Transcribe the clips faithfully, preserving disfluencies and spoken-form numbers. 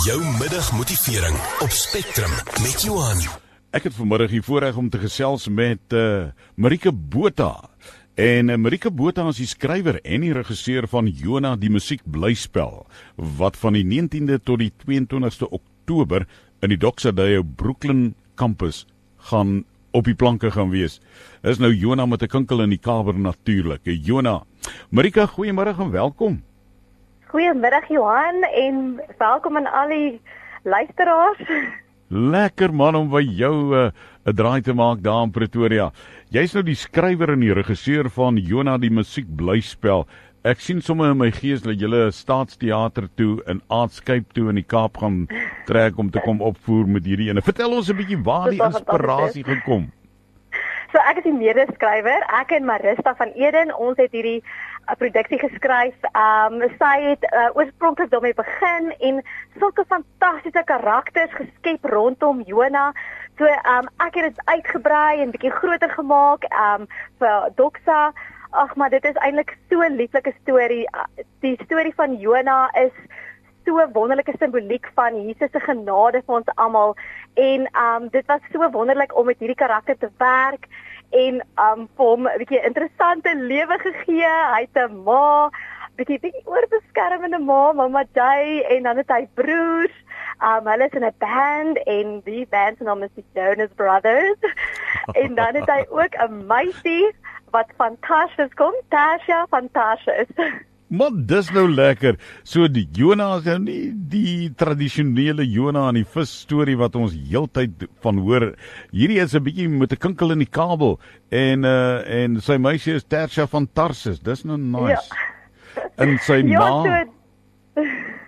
Jou middagmotivering op Spectrum met Johan. Ek het vanmiddag die voorreg om te gesels met uh, Marika Botha. En uh, Marika Botha is die skrywer en die regisseur van Jonah die musiekblyspel, wat van die negentiende tot die twee en twintigste Oktober in die Docksadale Brooklyn campus gaan op die planke gaan wees. Is nou Jonah met 'n kinkel in die kamer natuurlik. Jonah. Marika, goeiemôre en welkom. Goeiemiddag Johan en welkom aan al die luisteraars. Lekker man om by jou 'n uh, draai te maak daar in Pretoria. Jy's nou die skrywer en die regisseur van Jonah die musiekblyspel. Ek sien sommer in my gees dat julle Staatsteater toe in Aardscape toe in die Kaap gaan trek om te kom opvoer met hierdie ene. Vertel ons 'n bietjie waar die inspirasie gekom. So ek is die medeskrywer, ek en Marista van Eden, ons het hierdie uh, produksie geskryf. Um, sy het uh, oorspronklik daarmee begin en sulke fantastiese karakters geskep rondom Jonah. So um, ek het dit uitgebrei en bietjie groter gemaak um, vir Doxa. Ag, maar dit is eintlik so 'n lieflike storie. Die storie van Jonah is so 'n wonderlike simboliek van Jesus se genade vir ons almal. En um dit was so wonderlik om met hierdie karakter te werk en um vir hom 'n bietjie interessante lewe gegee. Hy het 'n ma, bietjie bietjie oorbeskermende ma, Mama Jay, en dan het hy broers. Um hulle is in 'n band en die band se naam is die Jonas Brothers. En dan het hy ook 'n meisie wat fantasties kom, Tasha fantasties. Maar dis nou lekker. So die Jonah is nou nie die tradisionele Jonah aan die vis storie wat ons heeltyd van hoor. Hierdie is 'n bietjie met 'n kinkel in die kabel en uh, en sy meisie is Tasha van Tarsus. Dis nou nice. Ja. En sy ja, ma. So...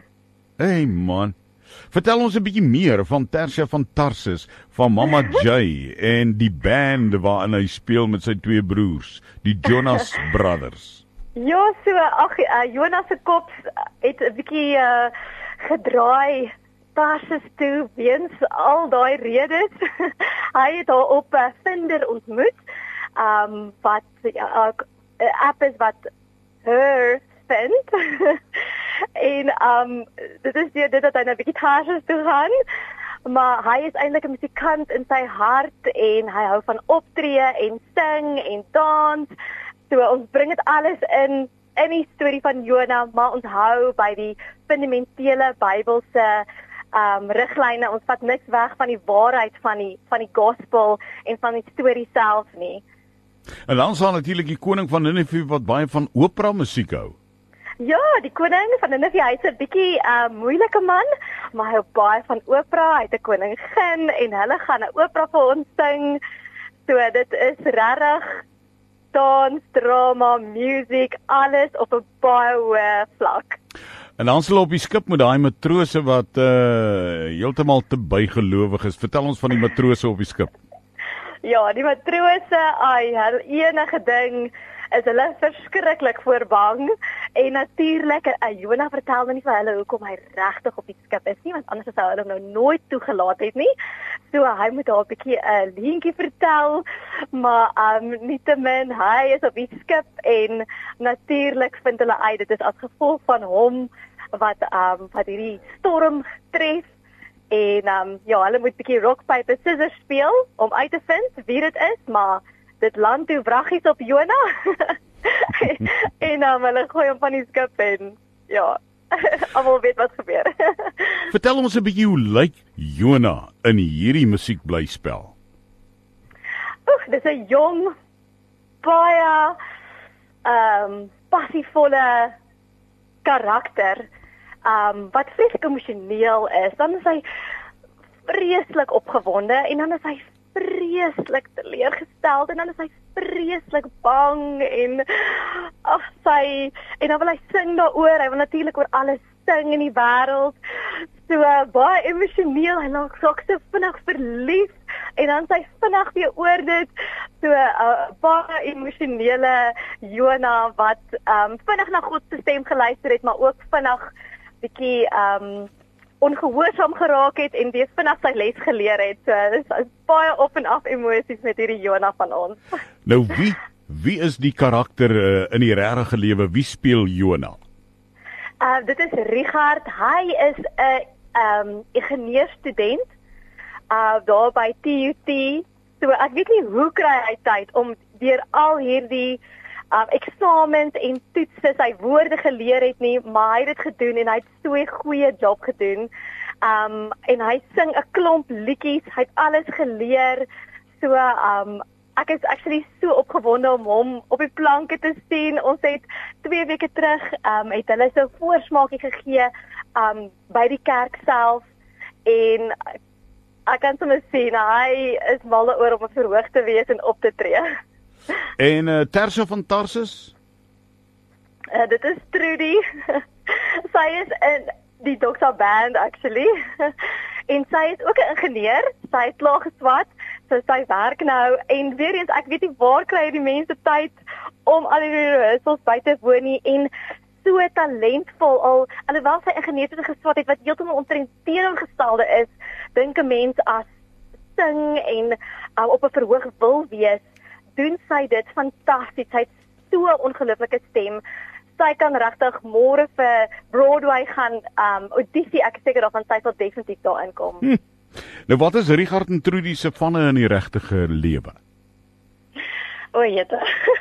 Hey man. Vertel ons 'n bietjie meer van Tasha van Tarsus, van Mama Jay en die band waarin hy speel met sy twee broers, die Jonas Brothers. Ja, so ag uh, Jonah se kop het 'n bietjie uh, gedraai Tarsus toe weens al daai redes. Hy het haar op 'n uh, Tinder ontmoet. Um wat 'n uh, uh, app is wat her vind. en um dit is die, dit dat hy nou 'n bietjie Tarsus toe gaan. Maar hy is eintlik 'n musikant in sy hart en hy hou van optree en sing en dans. So ons bring dit alles in in die storie van Jonah, maar ons hou by die fundamentele Bybelse um riglyne. Ons vat niks weg van die waarheid van die van die gospel en van die storie self nie. En dan sal natuurlik die koning van Nineve wat baie van opera musiek hou. Ja, die koning van Nineve, hy's 'n bietjie 'n uh, moeilike man, maar hy hou baie van opera. Hy het 'n koningin en hulle gaan 'n opera vir ons sing. So dit is regtig dans, drama, musiek, alles op 'n baie hoë vlak. En dan sal op die skip met daai matrose wat uh heeltemal te bygelowig is. Vertel ons van die matrose op die skip. Ja, die matrose, ai, hulle enige ding is hulle verskriklik voor bang. En natuurlik, uh, Jonah vertel nou nie vir hulle hoekom hy regtig op die skip is nie, want anders sou hulle hom nou nooit toegelaat het nie. So hy moet daar 'n bietjie 'n uh, leentjie vertel, maar um nietemin hy is op die skip en natuurlik vind hulle uit dit is as gevolg van hom wat um wat hierdie storm tref. En um ja, hulle moet 'n bietjie rock paper scissors speel om uit te vind wie dit is, maar dit land toe wraggies op Jonah. en um, hulle gooi hom van die skip en ja, almal weet wat gebeur. Vertel ons 'n bietjie hoe lyk Jonah in hierdie musiekblyspel? Oek, dis 'n jong, baie um passievolle karakter. Um wat vreeslik emosioneel is. Dan is hy vreeslik opgewonde en dan is hy vreeslik teleurgesteld en dan is hy vreeslik bang en ag sy en dan wil hy sing daaroor. Hy wil natuurlik oor alles sing in die wêreld. So uh, baie emosioneel. Hy raak so vinnig verlief en dan sy vinnig weer oor dit. So 'n uh, baie emosionele Jonah wat um vinnig na God se stem geluister het, maar ook vinnig bietjie um ongehoorsaam geraak het en weer vinnig sy les geleer het. So dis is baie op en af emosies met hierdie Jonah van ons. Nou wie wie is die karakter uh, in die regte lewe? Wie speel Jonah? Uh dit is Richard. Hy is 'n um, ingenieurstudent uh, daar by T U T. So ek weet nie hoe kry hy tyd om deur al hierdie um, eksamens en toetse sy woorde geleer het nie, maar hy het dit gedoen en hy het so 'n goeie job gedoen. Um, en hy sing 'n klomp liedjies, hy het alles geleer. So um, ek is actually so opgewonde om hom op die planke te sien. Ons het twee weke terug um, het hulle so 'n voorsmaakie gegee um, by die kerk self en ek kan sommer sien hy is mal daaroor om op verhoog te wees en op te tree. En uh, Tersa van Tarsus? Uh, dit is Trudy. Sy is in die Doxa band actually. En sy is ook 'n ingenieur. Sy het klaar geswat. So sy werk nou en weer eens ek weet nie waar kry die mense tyd om al die rehearsals by te woon nie en so talentvol al alhoewel sy ingenieur geswat het wat heeltemal omtrent teenoorgestelde is, dink 'n mens as sing en uh, op 'n verhoog wil wees, doen sy dit fantasties. Sy het so 'n ongelooflike stem. Sy kan regtig môre vir Broadway gaan um, audisie, ek is seker daarvan sy sal definitief daar inkom. Hm. Nou wat is Richard en Trudy se vanne in die regtige lewe? O, jette.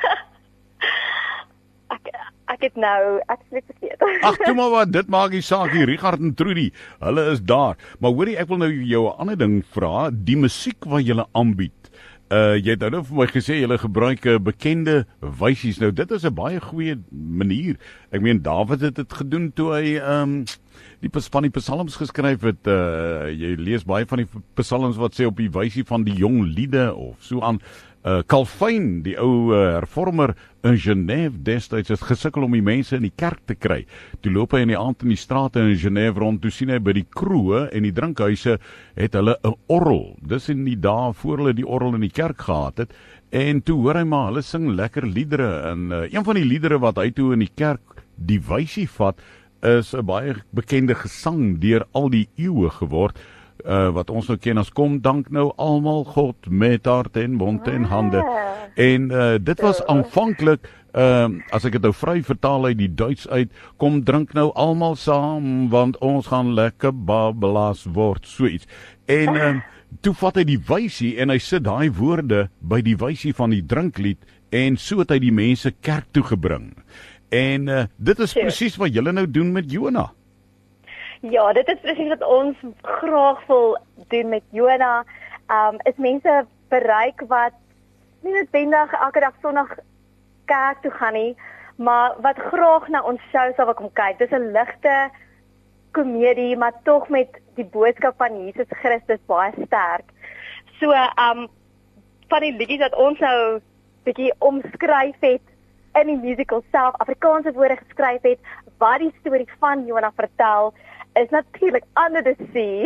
ek ek het nou ek het vergeet. Ag, toe maar wat, dit maak die saak hier, Richard en Trudy, hulle is daar. Maar hoorie, ek wil nou jou 'n ander ding vra, die musiek wat jy aanbied. Uh, jy het nou vir my gesê, julle gebruik uh, bekende wysies. Nou, dit is 'n baie goeie manier. Ek meen, Dawid het dit gedoen toe hy um, die van die psalms geskryf het. Uh, jy lees baie van die psalms wat sê op die wysie van die jong liede of so aan. Uh, Calvin, die ou uh, hervormer in Genève destyds, het gesukkel om die mense in die kerk te kry. Toe loop hy in die aand in die strate in Genève rond, toe sien hy by die kroë en die drinkhuise het hulle 'n orgel. Dis in die dae voor hulle die orgel in die kerk gehad het. En toe hoor hy maar, hulle sing lekker liedere. En uh, een van die liedere wat hy toe in die kerk die wysie vat, is 'n baie bekende gesang deur al die eeue geword. Uh, wat ons nou ken as kom dank nou almal God met hart en mond en hande. En uh, dit was aanvanklik, uh, as ek dit nou vry vertaal uit die Duits uit, kom drink nou almal saam want ons gaan lekker babbelas word, so iets. En uh, toe vat hy die wysie en hy sit daai woorde by die wysie van die drinklied en so het hy die mense kerk toe gebring. En uh, dit is presies wat julle nou doen met Jonah. Ja, dit is presies wat ons graag wil doen met Jonah. Um, is mense bereik wat nie noodwendig elke dag Sondag kerk toe gaan nie, maar wat graag na ons show sal wil kom kyk. Dis 'n ligte komedie, maar tog met die boodskap van Jesus Christus baie sterk. So, um, van die liedjies wat ons nou bietjie omskryf het in die musical self, Afrikaanse woorde geskryf het, wat die storie van Jonah vertel, is natuurlik Under the Sea.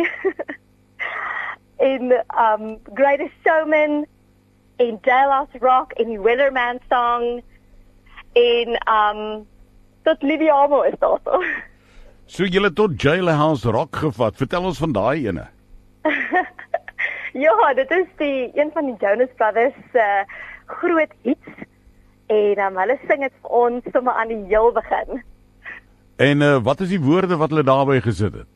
in um, Greatest Showman, in Jailhouse Rock, in Weatherman Song, in um, tot Livia Amo is daar so. So julle tot Jailhouse Rock gevat. Vertel ons van daai ene. Ja, dit is die een van die Jonas Brothers uh, groot hits. En um, hulle sing dit vir ons sommer aan die heel begin. En uh, wat is die woorde wat hulle daarby gesit het?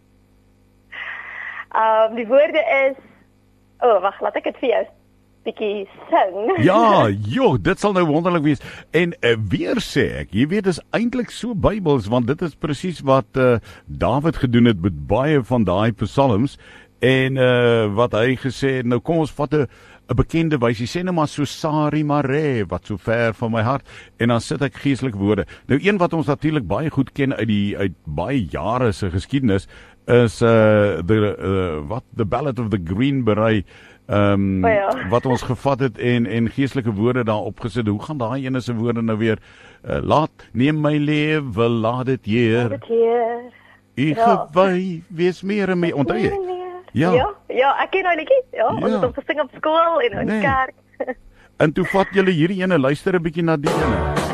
Um, die woorde is, oh wag, laat ek dit vir jou bietjie sing. Ja, joh, dit sal nou wonderlik wees. En uh, weer sê ek, jy weet, is eintlik so Bybels, want dit is presies wat uh, Dawid gedoen het met baie van daai psalms. En uh, wat hy gesê het, nou kom ons vat 'n 'n bekende wysie, sê nou maar so Sari Mare, wat so ver van my hart, en dan sit ek geestelike woorde. Nou een wat ons natuurlik baie goed ken uit die uit baie jare se geskiedenis is uh the uh, wat the Ballad of the Green Beret, um, oh ja. wat ons gevat het en en geestelike woorde daar opgesit. Hoe gaan daai ene se woorde nou weer? Uh, laat neem my lewe, laat dit hier. Laat dit hier. Ek Ja. gewy, wees meer en meer onthou jy? Ja. ja, ja, ek ken nou liedjie. Ja, Ja. ons het hom gesing op skool en in Nee. die kerk. En toe vat julle hierdie ene, luister 'n bietjie na die ene.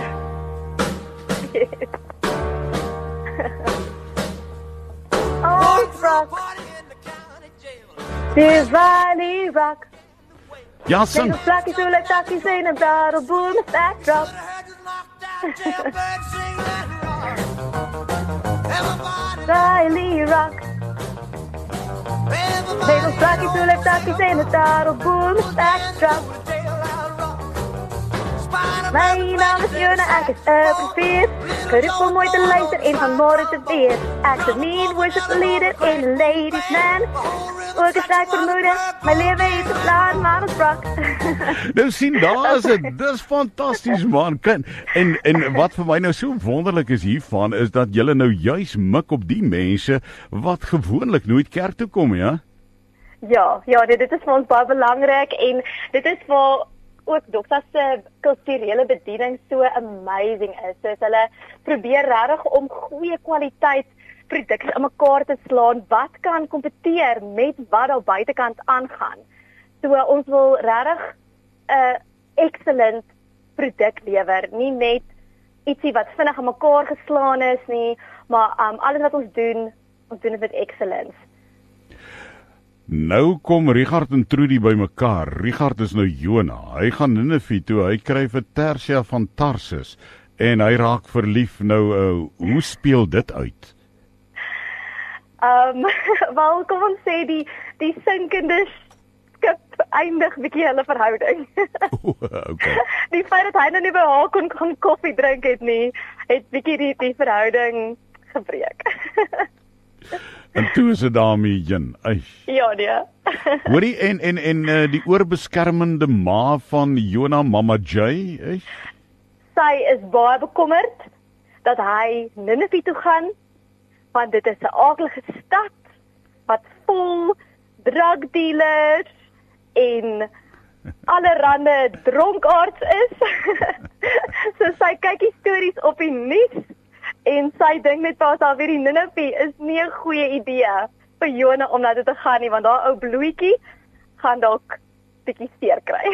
Oh, rock. Divani rock. Ja, Sing sing. een plakje zo lekker takjes in een barrelboel met backdrop. Riley rock. Ons plakkie tulip takkies en het daarop boom backdrop. My naam is Jona, ek is 'n profeet. Geroep om mooi te luister en van môre te weet. Ek is 'n mean worship leader en 'n ladies man. Ook 'n sterk vermoede, my lewe het 'n plan, maar ons brak. Nou sien, daar is dit. Dis fantasties, man. Kan en en wat vir my nou so wonderlik is hiervan is dat julle nou juis mik op die mense wat gewoonlik nooit kerk toe kom, ja? Ja, ja, dit, dit is vir ons baie belangrik en dit is vir ook Doxa se kulturele bediening so amazing is. So hulle probeer regtig om goeie kwaliteit produkte aan mekaar te slaan wat kan kompeteer met wat daar buitekant aangaan. So ons wil regtig 'n uh, excellent produk lewer, nie net ietsie wat vinnig aan mekaar geslaan is nie, maar um, alles wat ons doen, ons doen dit met excellence. Nou kom Richard en Trudy by mekaar. Richard is nou Jona. Hy gaan Nineve toe. Hy kry vir Tersia van Tarsus en hy raak verlief. Nou, uh, hoe speel dit uit? Um, wel, kom ons sê die die sinkende skip eindig bietjie hulle verhouding. Okay. Die feit dat hy nou nie by haar kon gaan koffie drink het nie, het bietjie die, die verhouding gebreek. En toe is dit daarmee heen. Ja, nee. Hoorie, en en en uh, die oorbeskermende ma van Jona, Mama J, eish? Sy is baie bekommerd dat hy Nineve toe gaan, want dit is 'n aardige stad wat vol drug dealers en allerhande dronkaards is. So sy kyk die stories op die nuus en sy dink net pas al weer die Nineve is nie 'n goeie idee vir Jona om na toe te gaan nie, want daai ou bloetjie gaan dalk bietjie seer kry.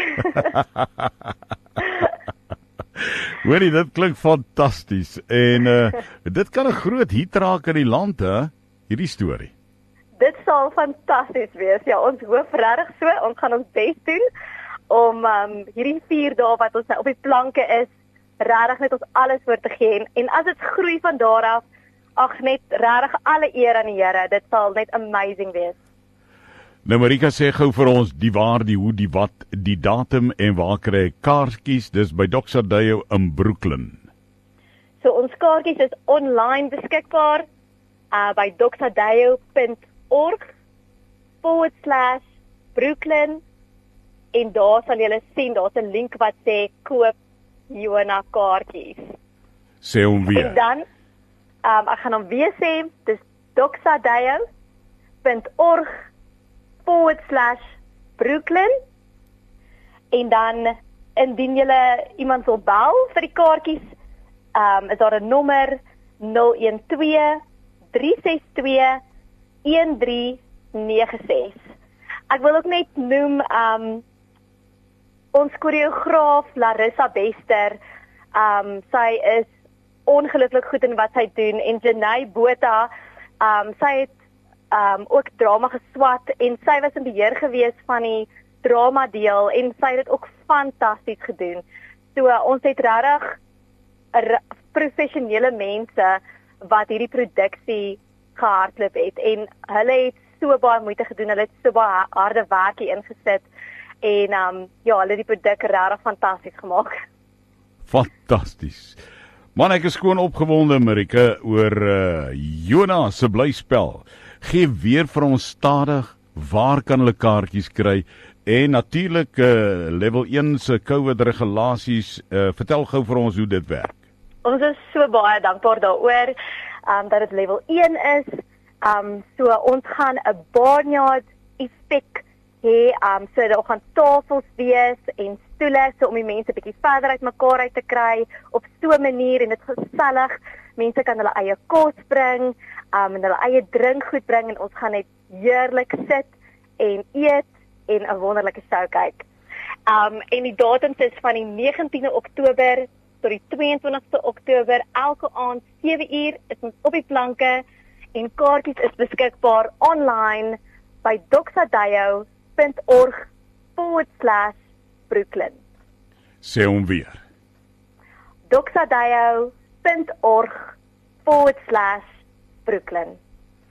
Hoorie, dit klink fantasties en uh, dit kan 'n groot hit raak in die land, hè, hierdie storie. Dit sal fantasties wees. Ja, ons hoop regtig so. Ons gaan ons bes doen om um, hierdie vier dae wat ons nou op die planke is, regtig net ons alles voor te gee. En, en as dit groei van daar af, ag net regtig alle eer aan die Here. Dit sal net amazing wees. Nou Marika, sê gou vir ons die waar, die hoe, die wat, die datum en waar kry ek kaartjies? Dis by Doxa Deo in Brooklyn. So ons kaartjies is online beskikbaar uh, by doxadeo punt org forward slash Brooklyn en daar sal julle sien, daar's 'n link wat sê koop Jona kaartjies. Sê hom weer. En dan, um, ek gaan hom weer sê, dis doxadeo punt org forward slash Brooklyn en dan indien julle iemand wil bel vir die kaartjies, um, is daar 'n nommer nul een twee drie ses twee een drie nege ses. Ek wil ook net noem um, ons koreograaf Larissa Bester, um, sy is ongelooflik goed in wat sy doen en Janay Botha, um, sy het um, ook drama geswat en sy was in beheer gewees van die drama deel en sy het dit ook fantasties gedoen. So uh, ons het regtig professionele mense wat hierdie produksie gehardloop het en hulle het so baie moeite gedoen, hulle het so baie harde werk hier ingesit en um, ja, hulle het die produk regtig fantasties gemaak. Fantasties. Man, ek is skoon opgewonde, Marika, oor uh, Jona se blyspel. Gee weer vir ons stadig, waar kan hulle kaartjies kry? En natuurlik uh, level een se COVID regulasies, uh, vertel gou vir ons hoe dit werk. Ons is so baie dankbaar daaroor um, dat dit level een is. Um, so ons gaan 'n barnyard effek hê, um, so daar gaan tafels wees en stoele so om die mense bietjie verder uit mekaar uit te kry op so 'n manier en dit gesellig. Mense kan hulle eie kos bring, um, en hulle eie drinkgoed bring en ons gaan net heerlik sit en eet en 'n wonderlike show kyk. Um, en die datums is van die negentiende Oktober tot die twee-en-twintigste Oktober, elke aand sewe uur is ons op die planke en kaartjies is beskikbaar online by doxadeo punt org forward slash Brooklyn. Sê hom weer. doxadeo punt org forward slash Brooklyn.